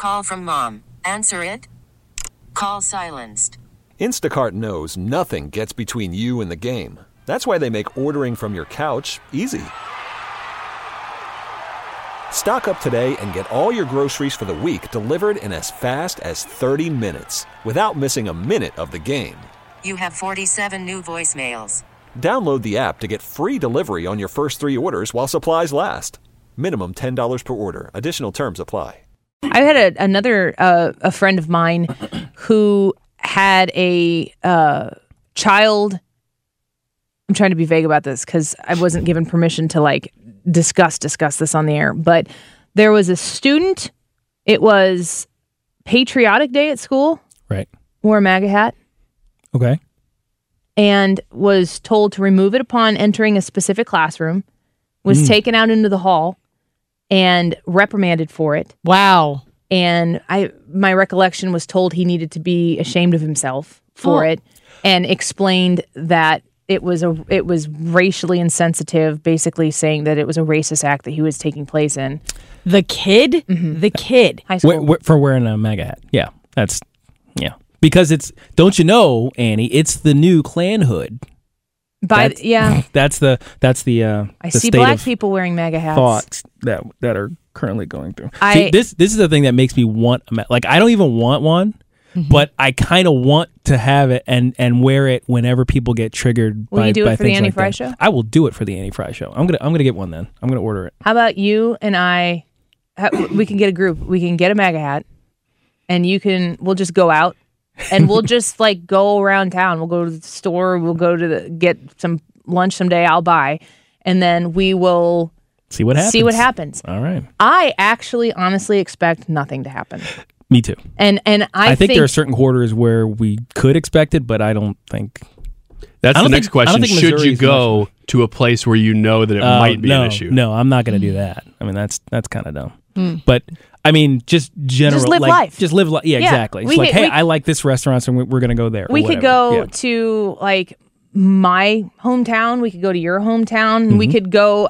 Call from mom. Answer it. Call silenced. Instacart knows nothing gets between you and the game. That's why they make ordering from your couch easy. Stock up today and get all your groceries for the week delivered in as fast as 30 minutes without missing a minute of the game. You have 47 new voicemails. Download the app to get free delivery on your first 3 orders while supplies last. Minimum $10 per order. Additional terms apply. I had a friend of mine who had a child. I'm trying to be vague about this because I wasn't given permission to discuss this on the air. But there was a student. It was Patriotic Day at school. Right. Wore a MAGA hat. Okay. And was told to remove it upon entering a specific classroom. Was taken out into the hall and reprimanded for it. Wow. And my recollection was told he needed to be ashamed of himself for it, and explained that it was racially insensitive, basically saying that it was a racist act that he was taking place in. The kid? Mm-hmm. The kid. High school. For wearing a MAGA hat. Yeah. Because it's, don't you know, Annie, it's the new Klan hood. That's the I see state black of people wearing MAGA hats. Thoughts that are currently going through. See, this is the thing that makes me want I don't even want one, but I kind of want to have it and wear it whenever people get triggered. Will you do it for the Annie Fry show? I will do it for the Annie Fry show. I'm gonna get one then. I'm gonna order it. How about you and I? We can get a group. We can get a MAGA hat, and we'll just go out. And we'll just go around town. We'll go to the store. We'll go to get some lunch someday. I'll buy, and then we will see what happens. All right. I actually, honestly expect nothing to happen. Me too. And I think there are certain quarters where we could expect it, but I don't think. That's the next question. Should you go to a place where you know that it might be an issue? No, I'm not going to do that. I mean, that's kind of dumb. But I mean, just general. Just live life. Just live life. Yeah, exactly. It's hey, I like this restaurant, so we're going to go there. We could go to my hometown. We could go to your hometown. Mm-hmm. We could go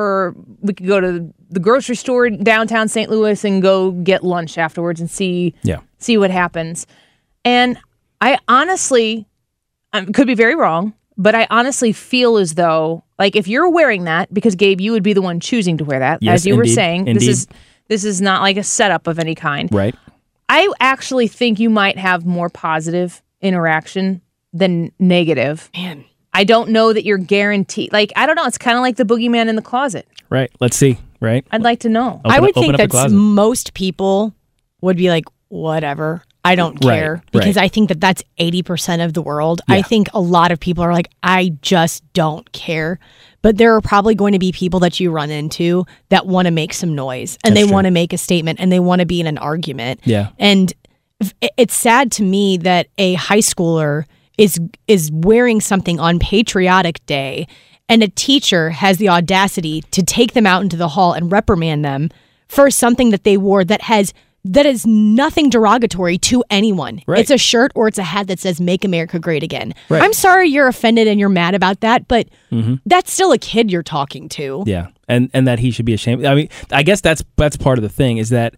to the grocery store downtown St. Louis and go get lunch afterwards and see what happens. And I honestly, could be very wrong, but I honestly feel as though, if you're wearing that, because Gabe, you would be the one choosing to wear that, as you were saying. This is not like a setup of any kind. Right. I actually think you might have more positive interaction than negative. Man. I don't know that you're guaranteed. I don't know. It's kind of like the boogeyman in the closet. Right. Let's see. Right. I'd like to know. I would think that most people would be like, whatever. I don't care. Because I think that that's 80% of the world. Yeah. I think a lot of people are like, I just don't care. But there are probably going to be people that you run into that want to make some noise and they want to make a statement and they want to be in an argument. Yeah. And it's sad to me that a high schooler is wearing something on Patriotic Day and a teacher has the audacity to take them out into the hall and reprimand them for something that they wore that is nothing derogatory to anyone. Right. It's a shirt or it's a hat that says "Make America Great Again." Right. I'm sorry you're offended and you're mad about that, but that's still a kid you're talking to. Yeah, and that he should be ashamed. I mean, I guess that's part of the thing is that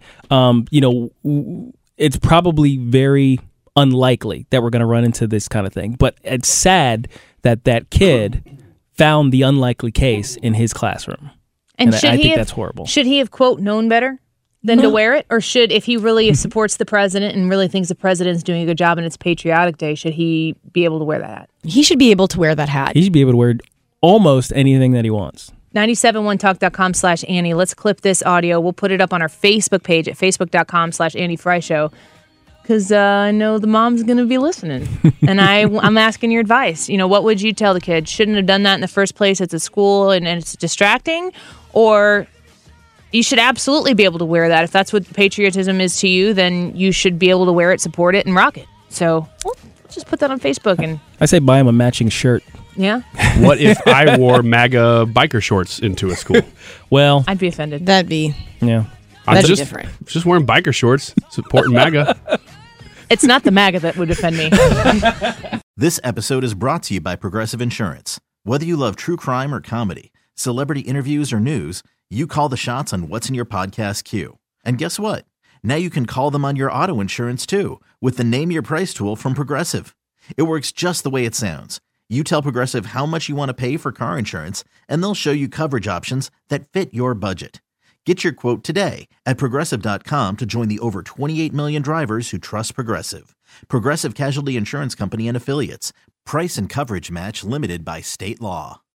it's probably very unlikely that we're going to run into this kind of thing. But it's sad that kid found the unlikely case in his classroom, and I think that's horrible. Should he have, quote, known better than to wear it? Or if he really supports the president and really thinks the president's doing a good job and it's Patriotic Day, should he be able to wear that hat? He should be able to wear that hat. He should be able to wear almost anything that he wants. 971talk.com/Annie. Let's clip this audio. We'll put it up on our Facebook page at facebook.com/Annie Fry Show. Because I know the mom's going to be listening. And I'm asking your advice. What would you tell the kid? Shouldn't have done that in the first place. It's a school and it's distracting. Or you should absolutely be able to wear that. If that's what patriotism is to you, then you should be able to wear it, support it, and rock it. So let's just put that on Facebook. And I say buy him a matching shirt. Yeah. What if I wore MAGA biker shorts into a school? Well, I'd be offended. That'd be different. Just wearing biker shorts, supporting MAGA. It's not the MAGA that would offend me. This episode is brought to you by Progressive Insurance. Whether you love true crime or comedy, celebrity interviews or news, you call the shots on what's in your podcast queue. And guess what? Now you can call them on your auto insurance too with the Name Your Price tool from Progressive. It works just the way it sounds. You tell Progressive how much you want to pay for car insurance, and they'll show you coverage options that fit your budget. Get your quote today at Progressive.com to join the over 28 million drivers who trust Progressive. Progressive Casualty Insurance Company and Affiliates. Price and coverage match limited by state law.